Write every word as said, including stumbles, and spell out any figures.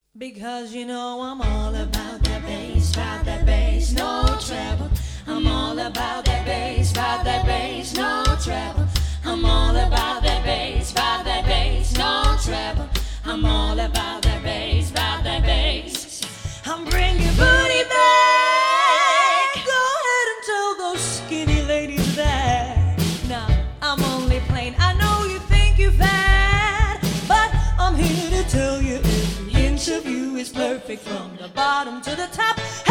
Because you know I'm all about that bass, about that bass, no treble. I'm all about that bass, about that bass, no treble. I'm all about that bass, about that bass, no treble. I'm all about that bass, about that bass. I'm bringing booty back. Go ahead and tell those skinny ladies that. Now I'm only plain. I know you think you've had, but I'm here to tell you every inch of you is perfect from the bottom to the top.